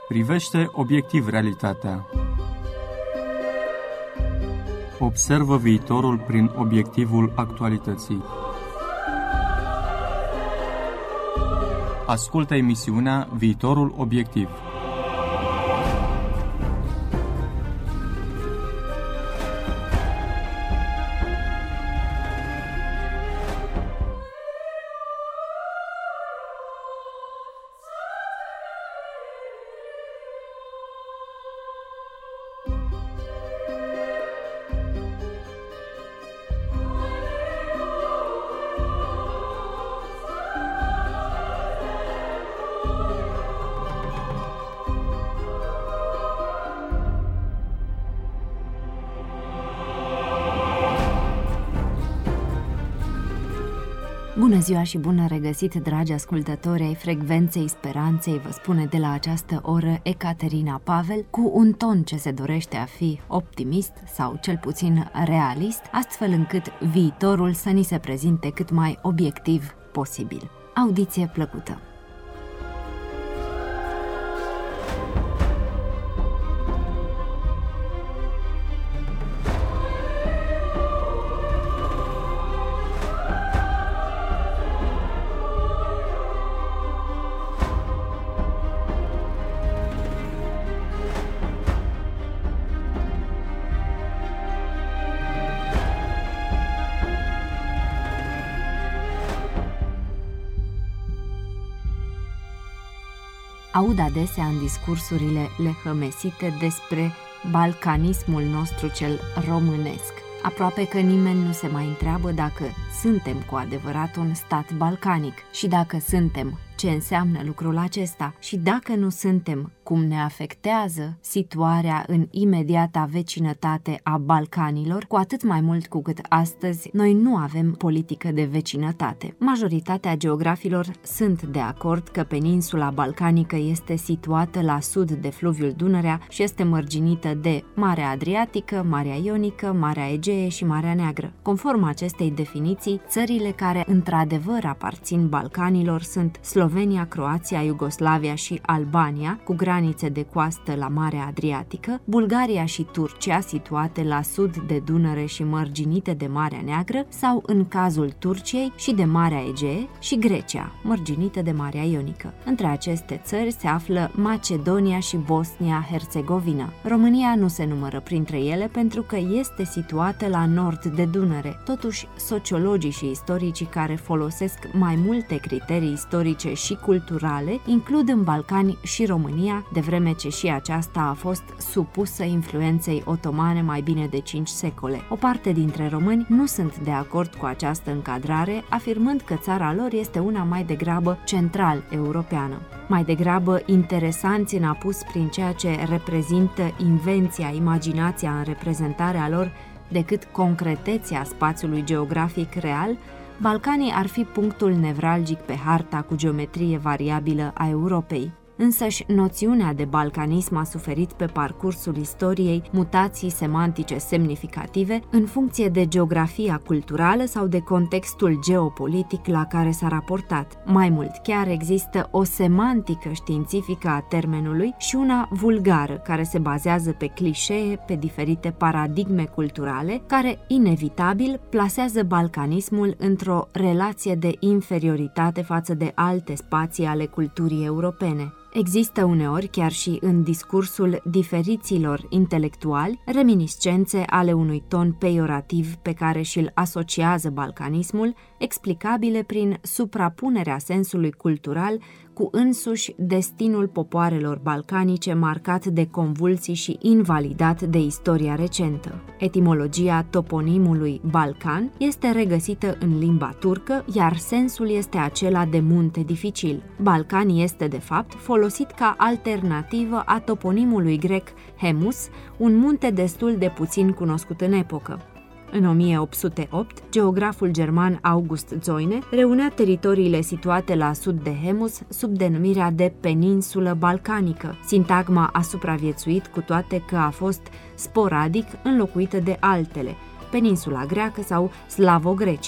Privește obiectiv realitatea. Observă viitorul prin obiectivul actualității. Ascultă emisiunea Viitorul Obiectiv. Bună ziua și bun regăsit, dragi ascultători ai Frecvenței Speranței, vă spune de la această oră Ecaterina Pavel, cu un ton ce se dorește a fi optimist sau cel puțin realist, astfel încât viitorul să ni se prezinte cât mai obiectiv posibil. Audiție plăcută! Aud adesea în discursurile lehămesite despre balcanismul nostru cel românesc. Aproape că nimeni nu se mai întreabă dacă suntem cu adevărat un stat balcanic și dacă suntem, ce înseamnă lucrul acesta și dacă nu suntem, cum ne afectează situarea în imediata vecinătate a Balcanilor, cu atât mai mult cu cât astăzi noi nu avem politică de vecinătate. Majoritatea geografilor sunt de acord că peninsula balcanică este situată la sud de fluviul Dunărea și este mărginită de Marea Adriatică, Marea Ionică, Marea Egee și Marea Neagră. Conform acestei definiții, țările care într-adevăr aparțin Balcanilor sunt Slovenia, Croația, Iugoslavia și Albania, cu granițe de coastă la Marea Adriatică, Bulgaria și Turcia, situate la sud de Dunăre și mărginite de Marea Neagră, sau, în cazul Turciei, și de Marea Egee, și Grecia, mărginită de Marea Ionică. Între aceste țări se află Macedonia și Bosnia-Herțegovina. România nu se numără printre ele pentru că este situată la nord de Dunăre. Totuși, sociologii și istoricii care folosesc mai multe criterii istorice și culturale includ în Balcani și România, de vreme ce și aceasta a fost supusă influenței otomane mai bine de 5 secole. O parte dintre români nu sunt de acord cu această încadrare, afirmând că țara lor este una mai degrabă central-europeană. Mai degrabă interesanți în apus prin ceea ce reprezintă invenția, imaginația în reprezentarea lor, decât concretețea spațiului geografic real, Balcanii ar fi punctul nevralgic pe harta cu geometrie variabilă a Europei. Însăși, noțiunea de balcanism a suferit pe parcursul istoriei mutații semantice semnificative în funcție de geografia culturală sau de contextul geopolitic la care s-a raportat. Mai mult, chiar există o semantică științifică a termenului și una vulgară, care se bazează pe clișee, pe diferite paradigme culturale, care, inevitabil, plasează balcanismul într-o relație de inferioritate față de alte spații ale culturii europene. Există uneori, chiar și în discursul diferiților intelectuali, reminiscențe ale unui ton peiorativ pe care și-l asociază balcanismul, explicabile prin suprapunerea sensului cultural cu însuși destinul popoarelor balcanice marcat de convulsii și invalidat de istoria recentă. Etimologia toponimului Balcan este regăsită în limba turcă, iar sensul este acela de munte dificil. Balcan este, de fapt, folosit ca alternativă a toponimului grec Hemus, un munte destul de puțin cunoscut în epocă. În 1808, geograful german August Zoine reunea teritoriile situate la sud de Hemus sub denumirea de peninsulă balcanică. Sintagma a supraviețuit, cu toate că a fost sporadic înlocuită de altele, peninsula greacă sau Slavo-Grecia.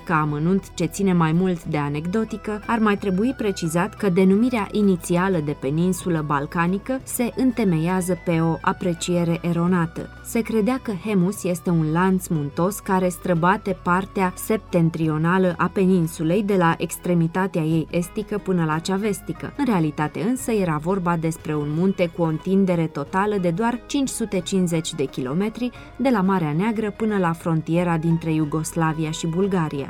ca amănunt ce ține mai mult de anecdotică, ar mai trebui precizat că denumirea inițială de peninsulă balcanică se întemeiază pe o apreciere eronată. Se credea că Hemus este un lanț muntos care străbate partea septentrională a peninsulei de la extremitatea ei estică până la cea vestică. În realitate însă era vorba despre un munte cu o întindere totală de doar 550 de kilometri de la Marea Neagră până la frontiera dintre Iugoslavia și Bulgaria.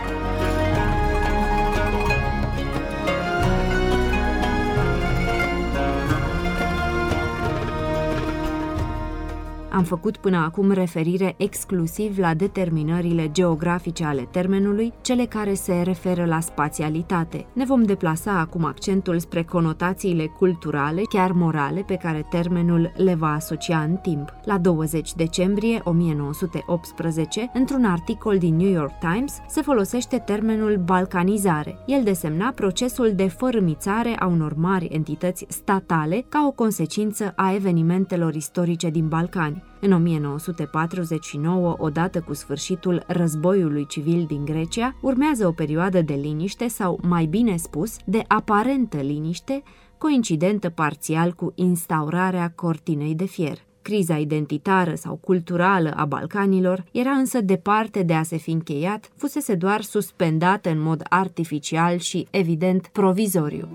Am făcut până acum referire exclusiv la determinările geografice ale termenului, cele care se referă la spațialitate. Ne vom deplasa acum accentul spre conotațiile culturale, chiar morale, pe care termenul le va asocia în timp. La 20 decembrie 1918, într-un articol din New York Times, se folosește termenul balcanizare. El desemna procesul de fărâmițare a unor mari entități statale ca o consecință a evenimentelor istorice din Balcani. În 1949, odată cu sfârșitul războiului civil din Grecia, urmează o perioadă de liniște sau, mai bine spus, de aparentă liniște, coincidentă parțial cu instaurarea cortinei de fier. Criza identitară sau culturală a Balcanilor era însă departe de a se fi încheiat, fusese doar suspendată în mod artificial și, evident, provizoriu.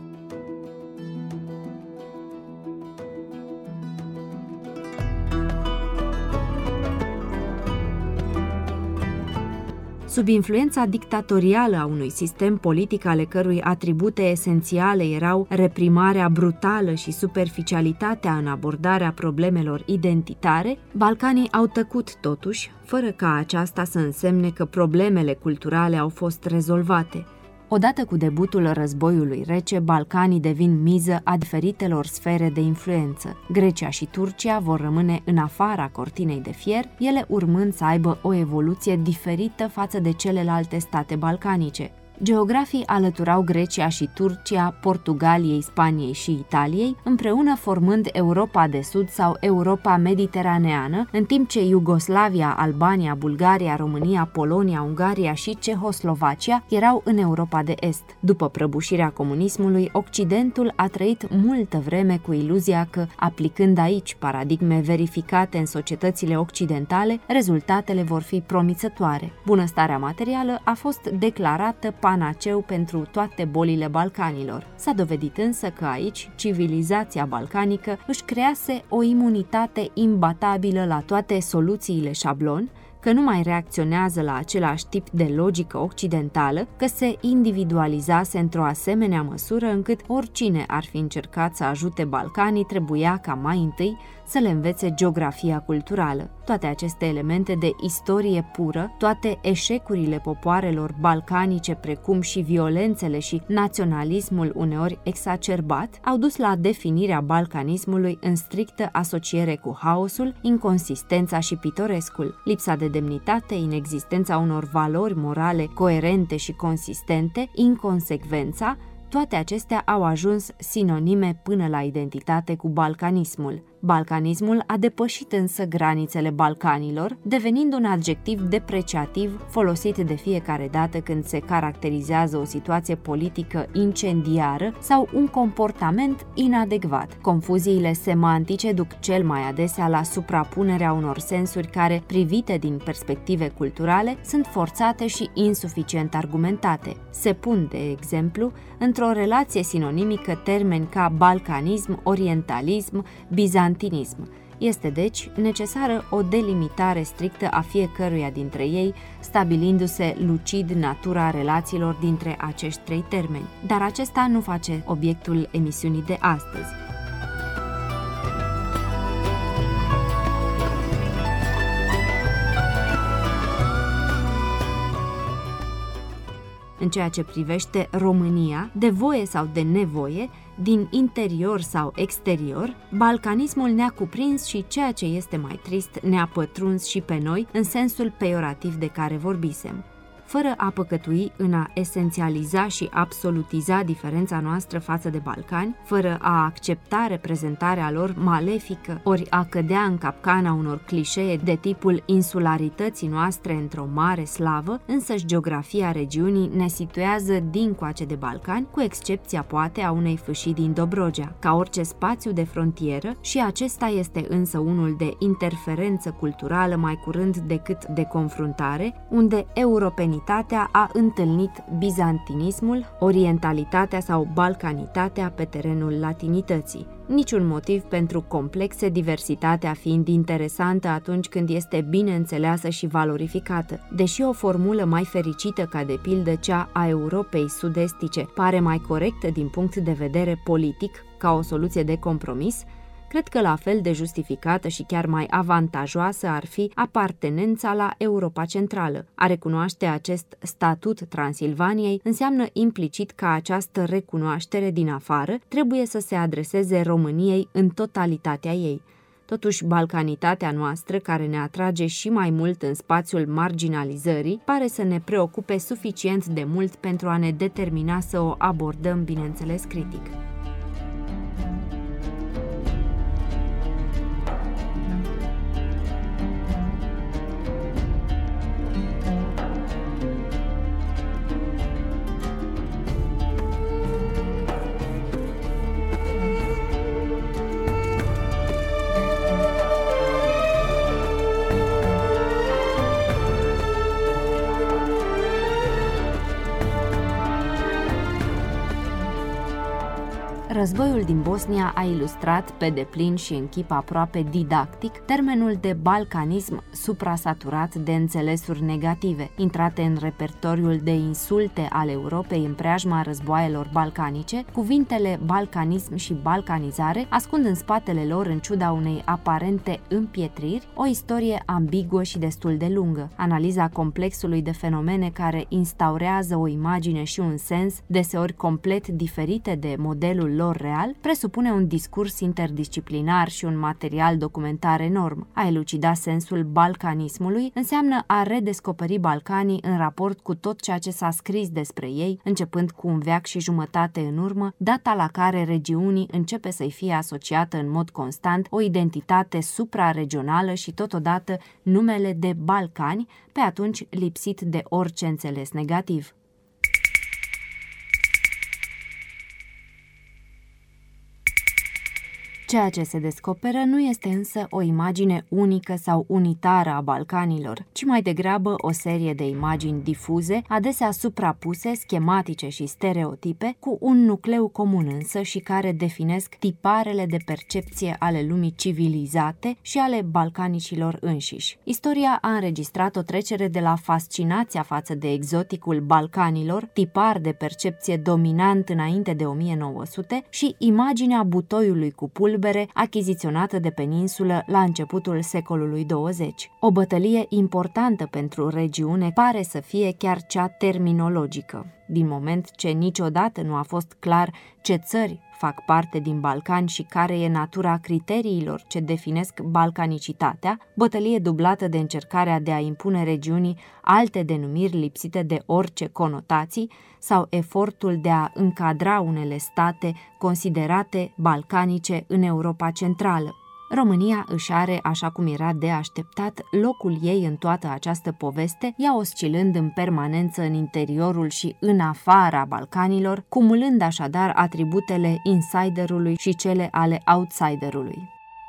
Sub influența dictatorială a unui sistem politic ale cărui atribute esențiale erau reprimarea brutală și superficialitatea în abordarea problemelor identitare, Balcanii au tăcut totuși, fără ca aceasta să însemne că problemele culturale au fost rezolvate. Odată cu debutul războiului rece, Balcanii devin miză a diferitelor sfere de influență. Grecia și Turcia vor rămâne în afara cortinei de fier, ele urmând să aibă o evoluție diferită față de celelalte state balcanice. Geografii alăturau Grecia și Turcia, Portugaliei, Spaniei și Italiei, împreună formând Europa de Sud sau Europa mediteraneană, în timp ce Iugoslavia, Albania, Bulgaria, România, Polonia, Ungaria și Cehoslovacia erau în Europa de Est. După prăbușirea comunismului, Occidentul a trăit multă vreme cu iluzia că, aplicând aici paradigme verificate în societățile occidentale, rezultatele vor fi promițătoare. Bunăstarea materială a fost declarată panaceu pentru toate bolile Balcanilor. S-a dovedit însă că aici civilizația balcanică își crease o imunitate imbatabilă la toate soluțiile șablon, că nu mai reacționează la același tip de logică occidentală, că se individualizase într-o asemenea măsură încât oricine ar fi încercat să ajute Balcanii trebuia ca mai întâi să le învețe geografia culturală. Toate aceste elemente de istorie pură, toate eșecurile popoarelor balcanice, precum și violențele și naționalismul uneori exacerbat, au dus la definirea balcanismului în strictă asociere cu haosul, inconsistența și pitorescul, lipsa de demnitate, inexistența unor valori morale coerente și consistente, inconsecvența. Toate acestea au ajuns sinonime până la identitate cu balcanismul. Balcanismul a depășit însă granițele Balcanilor, devenind un adjectiv depreciativ folosit de fiecare dată când se caracterizează o situație politică incendiară sau un comportament inadecvat. Confuziile semantice duc cel mai adesea la suprapunerea unor sensuri care, privite din perspective culturale, sunt forțate și insuficient argumentate. Se pun, de exemplu, într-o relație sinonimică termeni ca balcanism, orientalism, bizantinism. Este deci necesară o delimitare strictă a fiecăruia dintre ei, stabilindu-se lucid natura relațiilor dintre acești trei termeni. Dar acesta nu face obiectul emisiunii de astăzi. În ceea ce privește România, de voie sau de nevoie, din interior sau exterior, balcanismul ne-a cuprins și, ceea ce este mai trist, ne-a pătruns și pe noi în sensul peiorativ de care vorbisem. fără a păcătui în a esențializa și absolutiza diferența noastră față de Balcani, fără a accepta reprezentarea lor malefică, ori a cădea în capcana unor clișee de tipul insularității noastre într-o mare slavă, însăși geografia regiunii ne situează dincoace de Balcani, cu excepția poate a unei fâșii din Dobrogea. Ca orice spațiu de frontieră, și acesta este însă unul de interferență culturală mai curând decât de confruntare, unde europenitatea a întâlnit bizantinismul, orientalitatea sau balcanitatea pe terenul latinității. Niciun motiv pentru complexe, diversitatea fiind interesantă atunci când este bine înțeleasă și valorificată. Deși o formulă mai fericită ca de pildă cea a Europei sud-estice pare mai corectă din punct de vedere politic, ca o soluție de compromis, cred că la fel de justificată și chiar mai avantajoasă ar fi apartenența la Europa Centrală. A recunoaște acest statut Transilvaniei înseamnă implicit că această recunoaștere din afară trebuie să se adreseze României în totalitatea ei. Totuși, balcanitatea noastră, care ne atrage și mai mult în spațiul marginalizării, pare să ne preocupe suficient de mult pentru a ne determina să o abordăm, bineînțeles, critic. Războiul din Bosnia a ilustrat pe deplin și în chip aproape didactic termenul de balcanism suprasaturat de înțelesuri negative, intrate în repertoriul de insulte ale Europei în preajma războaielor balcanice. Cuvintele balcanism și balcanizare ascund în spatele lor, în ciuda unei aparente împietriri, o istorie ambiguă și destul de lungă. Analiza complexului de fenomene care instaurează o imagine și un sens deseori complet diferite de modelul lor real presupune un discurs interdisciplinar și un material documentar enorm. A elucida sensul balcanismului înseamnă a redescoperi Balcanii în raport cu tot ceea ce s-a scris despre ei, începând cu un veac și jumătate în urmă, data la care regiunii începe să-i fie asociată în mod constant o identitate supraregională și totodată numele de Balcani, pe atunci lipsit de orice înțeles negativ. Ceea ce se descoperă nu este însă o imagine unică sau unitară a Balcanilor, ci mai degrabă o serie de imagini difuze, adesea suprapuse, schematice și stereotipe, cu un nucleu comun însă și care definesc tiparele de percepție ale lumii civilizate și ale balcanicilor înșiși. Istoria a înregistrat o trecere de la fascinația față de exoticul Balcanilor, tipar de percepție dominant înainte de 1900, și imaginea butoiului cu pulbere achiziționată de peninsulă la începutul secolului 20. O bătălie importantă pentru regiune pare să fie chiar cea terminologică. Din moment ce niciodată nu a fost clar ce țări fac parte din Balcani și care e natura criteriilor ce definesc balcanicitatea, bătălie dublată de încercarea de a impune regiunii alte denumiri lipsite de orice conotații sau efortul de a încadra unele state considerate balcanice în Europa Centrală. România își are, așa cum era de așteptat, locul ei în toată această poveste, ea oscilând în permanență în interiorul și în afara Balcanilor, cumulând așadar atributele insiderului și cele ale outsiderului.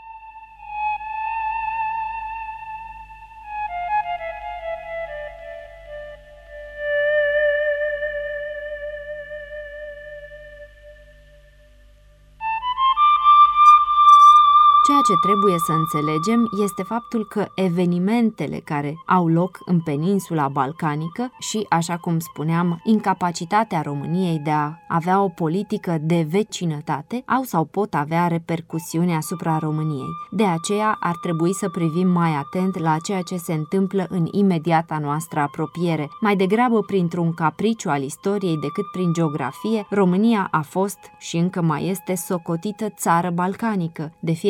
Ceea ce trebuie să înțelegem este faptul că evenimentele care au loc în peninsula balcanică și, așa cum spuneam, incapacitatea României de a avea o politică de vecinătate au sau pot avea repercusiuni asupra României. De aceea ar trebui să privim mai atent la ceea ce se întâmplă în imediata noastră apropiere. Mai degrabă printr-un capriciu al istoriei decât prin geografie, România a fost și încă mai este socotită țară balcanică. De fiecare dată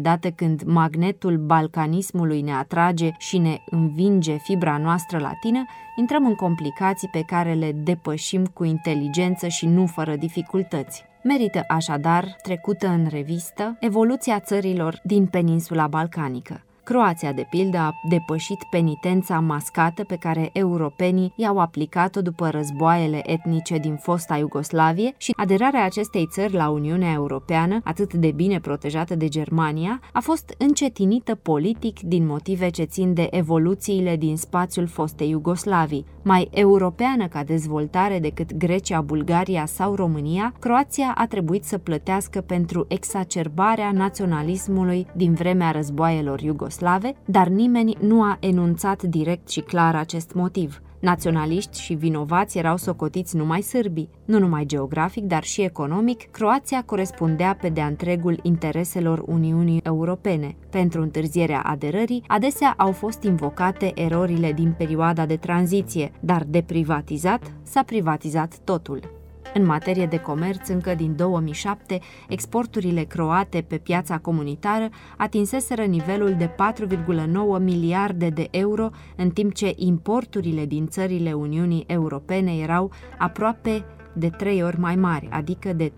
îndată când magnetul balcanismului ne atrage și ne învinge fibra noastră latină, intrăm în complicații pe care le depășim cu inteligență și nu fără dificultăți. Merită așadar trecută în revistă evoluția țărilor din peninsula balcanică. Croația, de pildă, a depășit penitența mascată pe care europenii i-au aplicat-o după războaiele etnice din fosta Iugoslavie și aderarea acestei țări la Uniunea Europeană, atât de bine protejată de Germania, a fost încetinită politic din motive ce țin de evoluțiile din spațiul fostei Iugoslavii. Mai europeană ca dezvoltare decât Grecia, Bulgaria sau România, Croația a trebuit să plătească pentru exacerbarea naționalismului din vremea războaielor iugoslave, dar nimeni nu a enunțat direct și clar acest motiv. Naționaliști și vinovați erau socotiți numai sârbii. Nu numai geografic, dar și economic, Croația corespundea pe de-a întregul intereselor Uniunii Europene. Pentru întârzierea aderării, adesea au fost invocate erorile din perioada de tranziție, dar de privatizat s-a privatizat totul. În materie de comerț, încă din 2007, exporturile croate pe piața comunitară atinseseră nivelul de 4,9 miliarde de euro, în timp ce importurile din țările Uniunii Europene erau aproape de 3 ori mai mari, adică de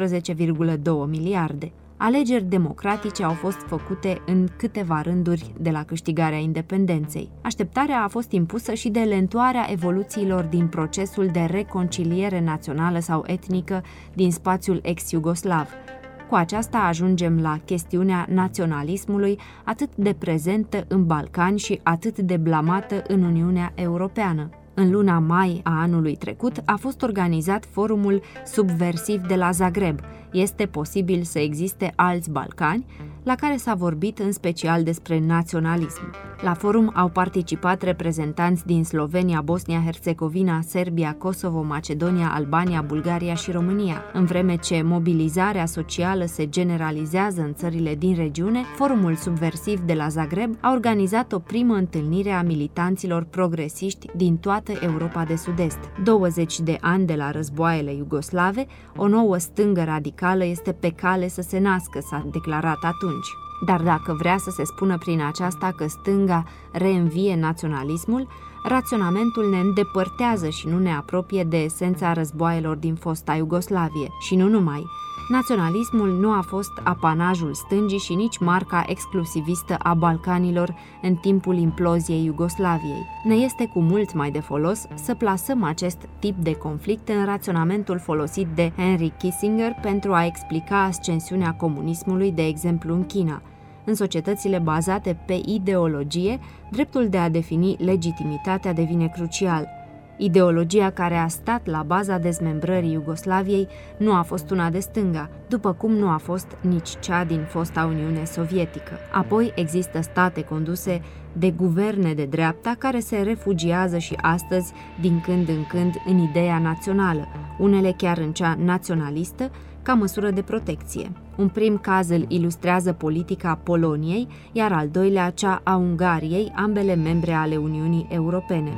13,2 miliarde. Alegeri democratice au fost făcute în câteva rânduri de la câștigarea independenței. Așteptarea a fost impusă și de lentoarea evoluțiilor din procesul de reconciliere națională sau etnică din spațiul ex-iugoslav. Cu aceasta ajungem la chestiunea naționalismului, atât de prezentă în Balcani și atât de blamată în Uniunea Europeană. În luna mai a anului trecut a fost organizat forumul subversiv de la Zagreb. Este posibil să existe alți Balcani, la care s-a vorbit în special despre naționalism. La forum au participat reprezentanți din Slovenia, Bosnia-Herzegovina, Serbia, Kosovo, Macedonia, Albania, Bulgaria și România. În vreme ce mobilizarea socială se generalizează în țările din regiune, forumul subversiv de la Zagreb a organizat o primă întâlnire a militanților progresiști din toată Europa de Sud-Est. 20 de ani de la războaiele iugoslave, o nouă stângă radicală este pe cale să se nască, s-a declarat atunci. Dar dacă vrea să se spună prin aceasta că stânga reînvie naționalismul, raționamentul ne îndepărtează și nu ne apropie de esența războaielor din fosta Iugoslavie. Și nu numai. Naționalismul nu a fost apanajul stângii și nici marca exclusivistă a Balcanilor în timpul imploziei Iugoslaviei. Ne este cu mult mai de folos să plasăm acest tip de conflict în raționamentul folosit de Henry Kissinger pentru a explica ascensiunea comunismului, de exemplu în China. În societățile bazate pe ideologie, dreptul de a defini legitimitatea devine crucial. Ideologia care a stat la baza dezmembrării Iugoslaviei nu a fost una de stânga, după cum nu a fost nici cea din fosta Uniune Sovietică. Apoi există state conduse de guverne de dreapta care se refugiază și astăzi, din când în când, în ideea națională, unele chiar în cea naționalistă, ca măsură de protecție. Un prim caz îl ilustrează politica Poloniei, iar al doilea cea a Ungariei, ambele membre ale Uniunii Europene.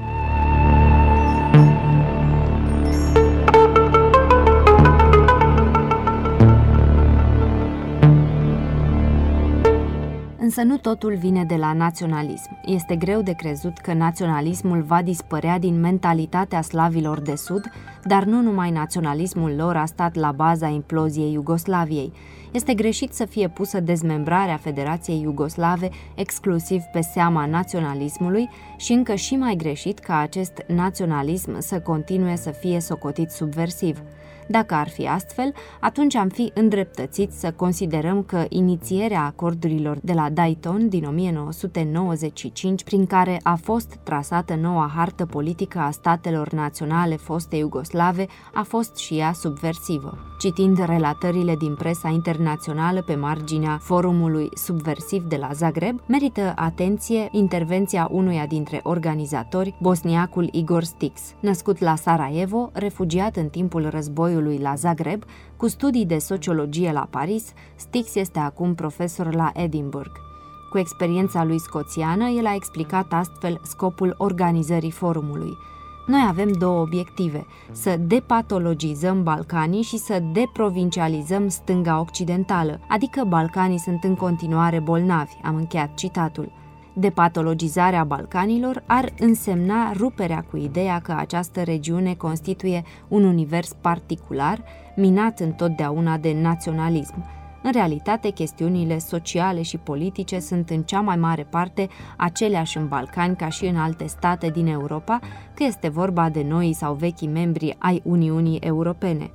Însă nu totul vine de la naționalism. Este greu de crezut că naționalismul va dispărea din mentalitatea slavilor de sud, dar nu numai naționalismul lor a stat la baza imploziei Iugoslaviei. Este greșit să fie pusă dezmembrarea Federației Iugoslave exclusiv pe seama naționalismului și încă și mai greșit ca acest naționalism să continue să fie socotit subversiv. Dacă ar fi astfel, atunci am fi îndreptățiți să considerăm că inițierea acordurilor de la Dayton din 1995, prin care a fost trasată noua hartă politică a statelor naționale foste iugoslave, a fost și ea subversivă. Citind relatările din presa internațională pe marginea forumului subversiv de la Zagreb, merită atenție intervenția unuia dintre organizatori, bosniacul Igor Stix. Născut la Sarajevo, refugiat în timpul războiului la Zagreb, cu studii de sociologie la Paris, Stix este acum profesor la Edinburgh. Cu experiența lui scoțiană, el a explicat astfel scopul organizării forumului. Noi avem două obiective: să depatologizăm Balcanii și să deprovincializăm stânga occidentală, adică Balcanii sunt în continuare bolnavi, am încheiat citatul. Depatologizarea Balcanilor ar însemna ruperea cu ideea că această regiune constituie un univers particular, minat întotdeauna de naționalism. În realitate, chestiunile sociale și politice sunt în cea mai mare parte aceleași în Balcani ca și în alte state din Europa, că este vorba de noi sau vechii membri ai Uniunii Europene.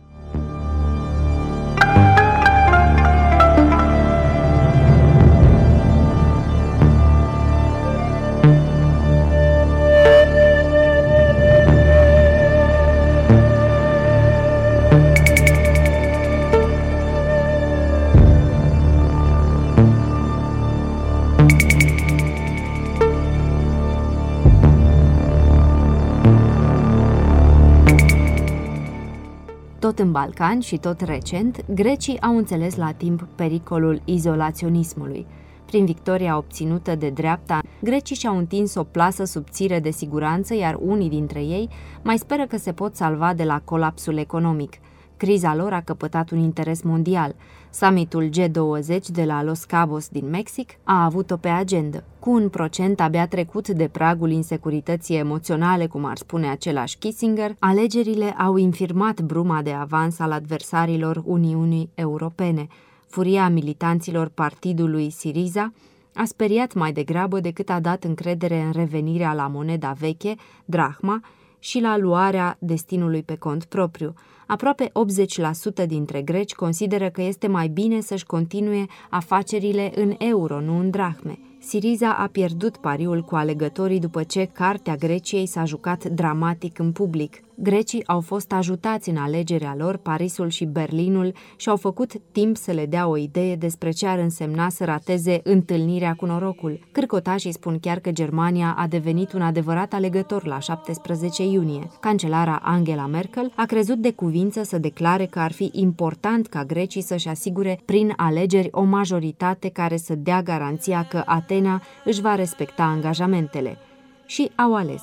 Tot în Balcani și tot recent, grecii au înțeles la timp pericolul izolaționismului. Prin victoria obținută de dreapta, grecii și-au întins o plasă subțire de siguranță, iar unii dintre ei mai speră că se pot salva de la colapsul economic. Criza lor a căpătat un interes mondial. Summitul G20 de la Los Cabos din Mexic a avut-o pe agendă. Cu un procent abia trecut de pragul insecurității emoționale, cum ar spune același Kissinger, alegerile au infirmat bruma de avans al adversarilor Uniunii Europene. Furia militanților partidului Syriza a speriat mai degrabă decât a dat încredere în revenirea la moneda veche, drahma, și la luarea destinului pe cont propriu. Aproape 80% dintre greci consideră că este mai bine să-și continue afacerile în euro, nu în drahme. Syriza a pierdut pariul cu alegătorii după ce Cartea Greciei s-a jucat dramatic în public. Grecii au fost ajutați în alegerea lor, Parisul și Berlinul și-au făcut timp să le dea o idee despre ce ar însemna să rateze întâlnirea cu norocul. Cârcotașii spun chiar că Germania a devenit un adevărat alegător la 17 iunie. Cancelara Angela Merkel a crezut de cuvință să declare că ar fi important ca grecii să-și asigure prin alegeri o majoritate care să dea garanția că Atena își va respecta angajamentele. Și au ales.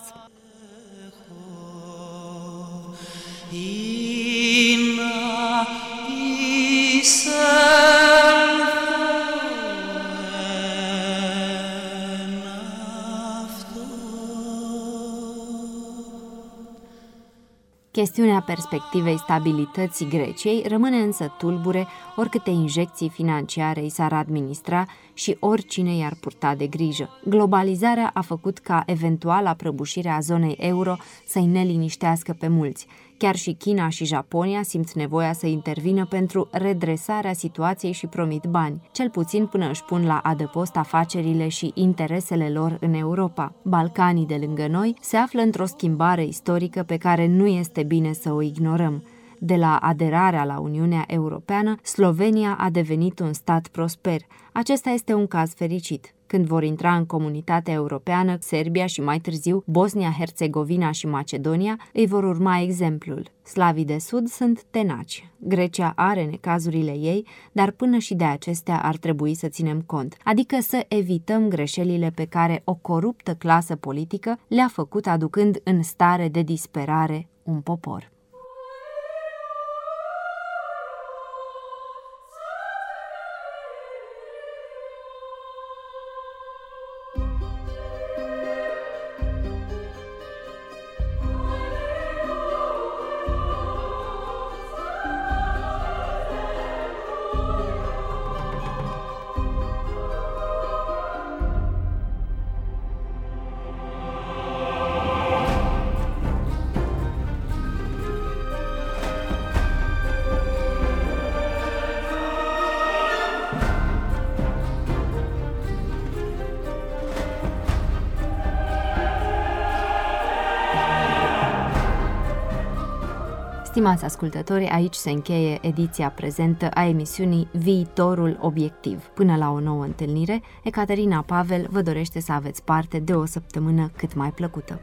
Chestiunea perspectivei stabilității Greciei rămâne însă tulbure oricâte injecții financiare i s-ar administra și oricine i-ar purta de grijă. Globalizarea a făcut ca eventuala prăbușire a zonei euro să-i neliniștească pe mulți. Chiar și China și Japonia simt nevoia să intervină pentru redresarea situației și promit bani, cel puțin până își pun la adăpost afacerile și interesele lor în Europa. Balcanii de lângă noi se află într-o schimbare istorică pe care nu este bine să o ignorăm. De la aderarea la Uniunea Europeană, Slovenia a devenit un stat prosper. Acesta este un caz fericit. Când vor intra în comunitatea europeană, Serbia și mai târziu Bosnia-Herțegovina și Macedonia îi vor urma exemplul. Slavii de Sud sunt tenaci. Grecia are necazurile ei, dar până și de acestea ar trebui să ținem cont, adică să evităm greșelile pe care o coruptă clasă politică le-a făcut aducând în stare de disperare un popor. Stimați ascultători, aici se încheie ediția prezentă a emisiunii Viitorul Obiectiv. Până la o nouă întâlnire, Ecaterina Pavel vă dorește să aveți parte de o săptămână cât mai plăcută.